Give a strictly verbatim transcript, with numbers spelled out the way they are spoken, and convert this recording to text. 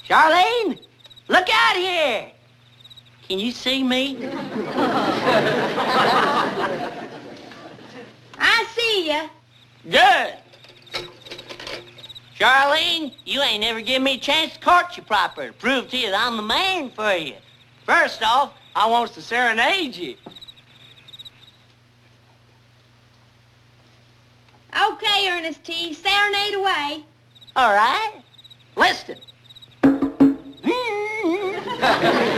Charlene, look out here. Can you see me? I see ya. Good. Charlene, you ain't never given me a chance to court you proper, to prove to you that I'm the man for you. First off, I wants to serenade you. Okay, Ernest T. Serenade away. All right. Listen.